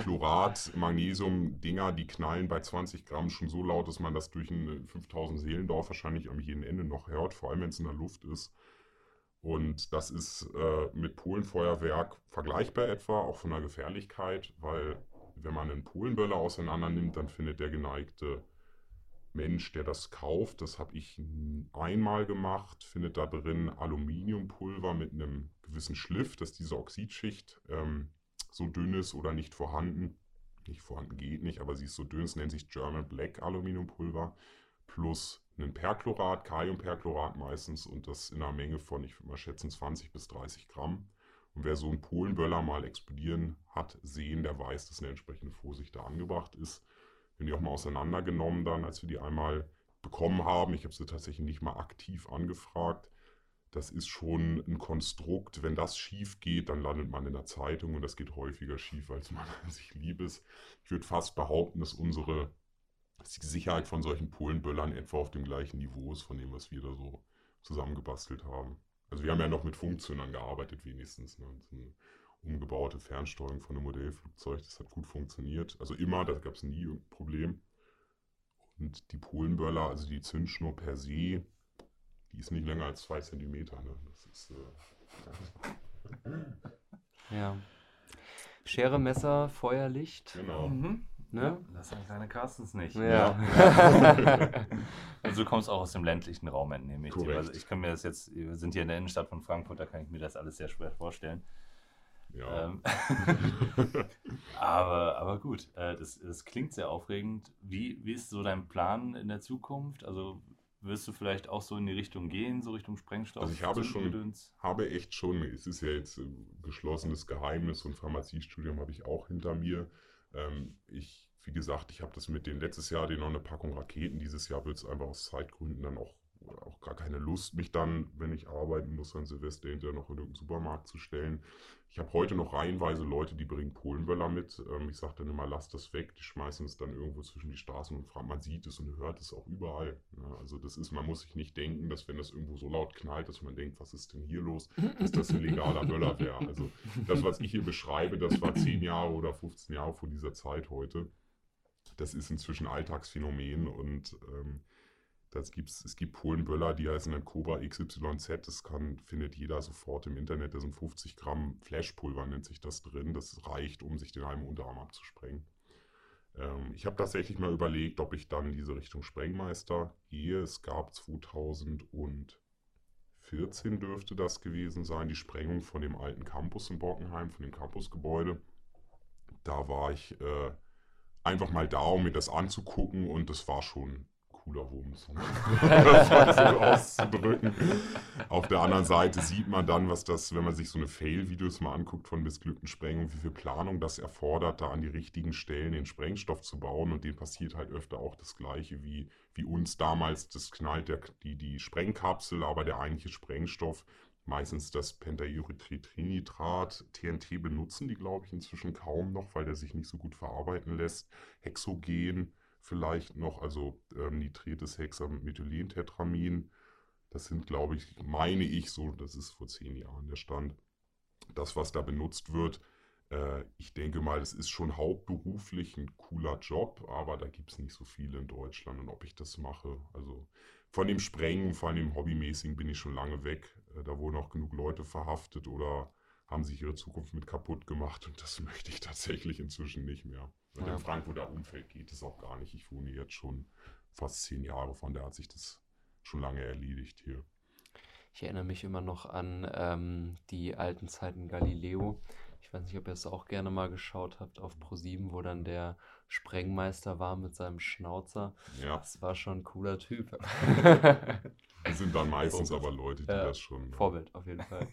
Chlorat-Magnesium-Dinger, die knallen bei zwanzig Gramm schon so laut, dass man das durch ein fünftausend Seelendorf wahrscheinlich am jeden Ende noch hört, vor allem wenn es in der Luft ist. Und das ist äh, mit Polenfeuerwerk vergleichbar etwa, auch von der Gefährlichkeit, weil wenn man einen Polenböller auseinander nimmt, dann findet der geneigte Mensch, der das kauft, das habe ich einmal gemacht, findet da drin Aluminiumpulver mit einem gewissen Schliff, dass diese Oxidschicht ähm, so dünn ist oder nicht vorhanden. Nicht vorhanden geht nicht, aber sie ist so dünn, es nennt sich German Black Aluminiumpulver, plus ein Perchlorat, Kaliumperchlorat meistens und das in einer Menge von, ich würde mal schätzen, zwanzig bis dreißig Gramm. Und wer so einen Polenböller mal explodieren hat sehen, der weiß, dass eine entsprechende Vorsicht da angebracht ist. Wir haben die auch mal auseinandergenommen dann, als wir die einmal bekommen haben. Ich habe sie tatsächlich nicht mal aktiv angefragt. Das ist schon ein Konstrukt. Wenn das schief geht, dann landet man in der Zeitung und das geht häufiger schief, als man sich lieb ist. Ich würde fast behaupten, dass unsere dass die Sicherheit von solchen Polenböllern etwa auf dem gleichen Niveau ist, von dem, was wir da so zusammengebastelt haben. Also wir haben ja noch mit Funktionern gearbeitet wenigstens. Ne? So eine umgebaute Fernsteuerung von einem Modellflugzeug, das hat gut funktioniert. Also immer, da gab es nie irgendein Problem. Und die Polenböller, also die Zündschnur per se, die ist nicht länger als zwei Zentimeter. Ne? Das ist... Äh, ja. Schere, Messer, Feuerlicht. Genau. Mhm. Ne? Ja, das sind kleine Carstens nicht. Ja. Also du kommst auch aus dem ländlichen Raum, entnehme ich dir. Korrekt. Also ich kann mir das jetzt, wir sind hier in der Innenstadt von Frankfurt, da kann ich mir das alles sehr schwer vorstellen. Ja. Ähm, aber, aber gut, äh, das, das klingt sehr aufregend. Wie, wie ist so dein Plan in der Zukunft? Also wirst du vielleicht auch so in die Richtung gehen, so Richtung Sprengstoff? Also ich habe schon, Zündgedöns? habe echt schon, es ist ja jetzt ein geschlossenes Geheimnis und Pharmaziestudium habe ich auch hinter mir. Ähm, ich, wie gesagt, ich habe das mit den letztes Jahr den noch eine Packung Raketen. Dieses Jahr wird es einfach aus Zeitgründen dann auch, auch gar keine Lust, mich dann, wenn ich arbeiten muss, an Silvester hinterher noch in irgendeinen Supermarkt zu stellen. Ich habe heute noch reihenweise Leute, die bringen Polenböller mit. Ähm, ich sage dann immer, lasst das weg. Die schmeißen es dann irgendwo zwischen die Straßen und fragen, man sieht es und hört es auch überall. Ja, also das ist, man muss sich nicht denken, dass wenn das irgendwo so laut knallt, dass man denkt, was ist denn hier los, dass das ein legaler Böller wäre. Also das, was ich hier beschreibe, das war zehn Jahre oder fünfzehn Jahre vor dieser Zeit heute. Das ist inzwischen Alltagsphänomen und ähm, das gibt's, es gibt Polenböller, die heißen dann Cobra X Y Z, das kann, findet jeder sofort im Internet, da sind fünfzig Gramm Flashpulver, nennt sich das drin, das reicht, um sich den halben Unterarm abzusprengen. Ähm, ich habe tatsächlich mal überlegt, ob ich dann in diese Richtung Sprengmeister gehe. Es gab zweitausendvierzehn dürfte das gewesen sein, die Sprengung von dem alten Campus in Bockenheim, von dem Campusgebäude. Da war ich äh, einfach mal da, um mir das anzugucken und das war schon cooler Wumms, um das mal so auszudrücken. Auf der anderen Seite sieht man dann, was das, wenn man sich so eine Fail-Videos mal anguckt von missglückten Sprengungen, wie viel Planung das erfordert, da an die richtigen Stellen den Sprengstoff zu bauen und denen passiert halt öfter auch das Gleiche wie, wie uns damals, das knallt der, die, die Sprengkapsel, aber der eigentliche Sprengstoff, meistens das Pentahydrotrinitrat, T N T benutzen die, glaube ich, inzwischen kaum noch, weil der sich nicht so gut verarbeiten lässt. Hexogen vielleicht noch, also ähm, nitrites Hexamethylentetramin. Das sind, glaube ich, meine ich so, das ist vor zehn Jahren der Stand. Das, was da benutzt wird, äh, ich denke mal, das ist schon hauptberuflich ein cooler Job, aber da gibt es nicht so viele in Deutschland. Und ob ich das mache, also von dem Sprengen, vor allem dem Hobbymäßigen bin ich schon lange weg. Äh, da wurden auch genug Leute verhaftet oder haben sich ihre Zukunft mit kaputt gemacht. Und das möchte ich tatsächlich inzwischen nicht mehr. Mit Ja. dem Frankfurter Umfeld geht es auch gar nicht. Ich wohne jetzt schon fast zehn Jahre, von daher hat sich das schon lange erledigt hier. Ich erinnere mich immer noch an ähm, die alten Zeiten Galileo. Ich weiß nicht, ob ihr es auch gerne mal geschaut habt auf ProSieben, wo dann der Sprengmeister war mit seinem Schnauzer. Ja, Das war schon ein cooler Typ. das sind dann meistens Vorbild. aber Leute, die Ja, das schon, Vorbild auf jeden Fall.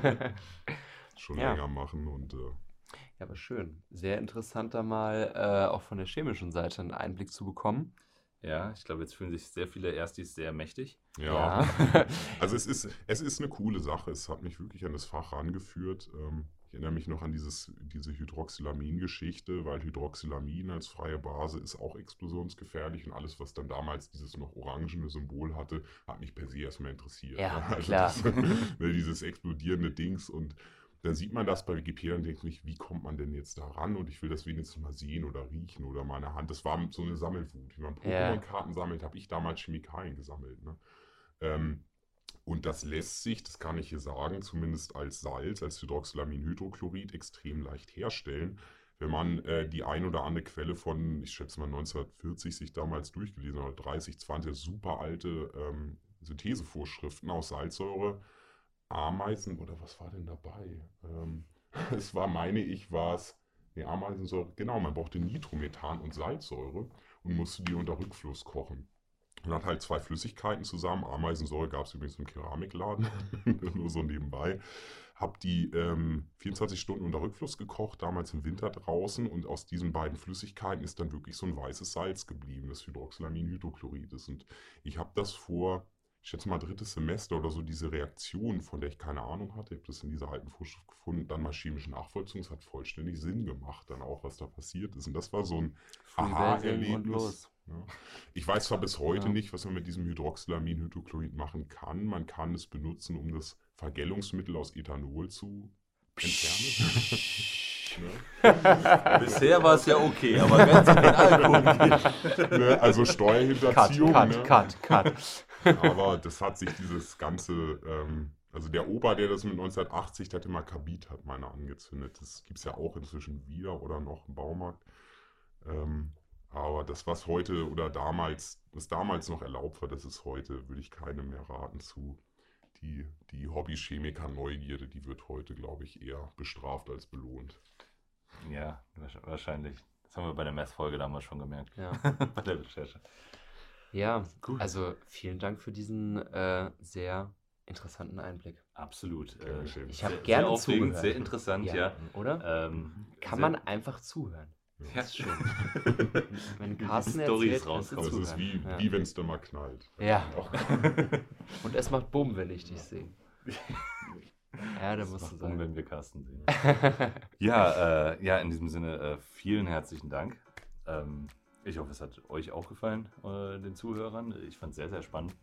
schon Ja. länger machen. Und äh, Ja, aber schön. Sehr interessant, da mal äh, auch von der chemischen Seite einen Einblick zu bekommen. Ja, ich glaube, jetzt fühlen sich sehr viele Erstis sehr mächtig. ja, also es ist, es ist eine coole Sache. Es hat mich wirklich an das Fach rangeführt. Ähm, ich erinnere mich noch an dieses, diese Hydroxylamin-Geschichte, weil Hydroxylamin als freie Base ist auch explosionsgefährlich und alles, was dann damals dieses noch orangene Symbol hatte, hat mich per se erstmal interessiert. Ja, Ne? Also klar. Das, ne, dieses explodierende Dings und dann sieht man das bei Wikipedia und denkt sich, wie kommt man denn jetzt da ran? Und ich will das wenigstens mal sehen oder riechen oder meine Hand. Das war so eine Sammelwut. Wie man Ja. Pokémon-Karten sammelt, habe ich damals Chemikalien gesammelt. Ne? Ähm, und das lässt sich, das kann ich hier sagen, zumindest als Salz, als Hydroxylaminhydrochlorid extrem leicht herstellen. Wenn man äh, die ein oder andere Quelle von, ich schätze mal neunzehnhundertvierzig sich damals durchgelesen hat, oder dreißig, zwanzig, super alte ähm, Synthesevorschriften aus Salzsäure, Ameisen, oder was war denn dabei? Ähm, es war, meine ich, war es, nee, Ameisensäure, genau, man brauchte Nitromethan und Salzsäure und musste die unter Rückfluss kochen. Und hat halt zwei Flüssigkeiten zusammen. Ameisensäure gab es übrigens im Keramikladen, nur so nebenbei. Hab die ähm, vierundzwanzig Stunden unter Rückfluss gekocht, damals im Winter draußen. Und aus diesen beiden Flüssigkeiten ist dann wirklich so ein weißes Salz geblieben, das Hydroxylaminhydrochlorid ist. Und ich habe das vor, ich schätze mal drittes Semester oder so, diese Reaktion, von der ich keine Ahnung hatte, ich habe das in dieser alten Vorschrift gefunden, dann mal chemisch nachvollzogen, es hat vollständig Sinn gemacht, dann auch, was da passiert ist. Und das war so ein Freebasing Aha-Erlebnis. und los. Ja. Ich weiß zwar bis heute Ja. nicht, was man mit diesem Hydroxylaminhydrochlorid machen kann. Man kann es benutzen, um das Vergällungsmittel aus Ethanol zu entfernen. Ne? Bisher war es ja okay, aber wenn es um den Alkohol geht. Ne? Also Cut, Steuerhinterziehung. cut, ne? cut, cut. Aber das hat sich dieses ganze, ähm, also der Opa, der das mit neunzehnhundertachtzig, der hatte mal Kabit, hat meine angezündet. Das gibt es ja auch inzwischen wieder oder noch im Baumarkt. Ähm, aber das, was heute oder damals, was damals noch erlaubt war, das ist heute, würde ich keinem mehr raten zu. Die, die Hobby-Chemiker-Neugierde, die wird heute, glaube ich, eher bestraft als belohnt. Ja, wahrsch- wahrscheinlich. Das haben wir bei der Messfolge damals schon gemerkt. Ja. Bei der Recherche. Ja, Gut. also vielen Dank für diesen äh, sehr interessanten Einblick. Absolut. Gern Äh, geschehen. Ich habe sehr- gerne sehr aufregend, zugehört. sehr interessant, ja. Oder? Ähm, Kann sehr- man einfach zuhören. Ja. Das ist schön. Wenn Die Carsten Storys erzählt, kannst du rauskommen. Das ist zuhören. wie, Ja. wie wenn es da mal knallt. Ja. Und es macht Bumm, wenn ich dich sehe. Ja, da Das musst du macht Sinn, sein. wenn wir Carsten sehen. Ja, äh, ja, in diesem Sinne, äh, vielen herzlichen Dank. Ähm, ich hoffe, es hat euch auch gefallen, äh, den Zuhörern. Ich fand es sehr, sehr spannend.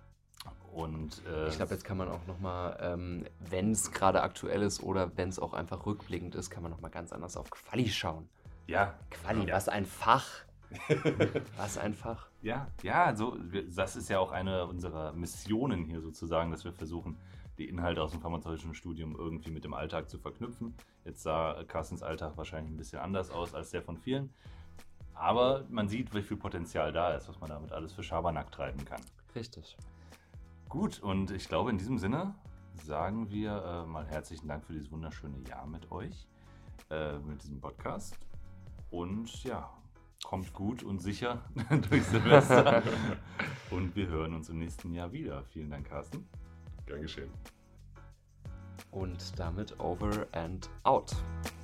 Und äh, Ich glaube, jetzt kann man auch nochmal, ähm, wenn es gerade aktuell ist oder wenn es auch einfach rückblickend ist, kann man nochmal ganz anders auf Quali schauen. ja, Quali, ja. was ein Fach. Was ein Fach. Ja, ja, so, wir- das ist ja auch eine unserer Missionen hier sozusagen, dass wir versuchen, die Inhalte aus dem pharmazeutischen Studium irgendwie mit dem Alltag zu verknüpfen. Jetzt sah Carstens Alltag wahrscheinlich ein bisschen anders aus als der von vielen. Aber man sieht, wie viel Potenzial da ist, was man damit alles für Schabernack treiben kann. Richtig. Gut, und ich glaube, in diesem Sinne sagen wir äh, mal herzlichen Dank für dieses wunderschöne Jahr mit euch, äh, mit diesem Podcast. Und ja, kommt gut und sicher durch Silvester. Und wir hören uns im nächsten Jahr wieder. Vielen Dank, Carsten. Gern geschehen. Und damit over and out.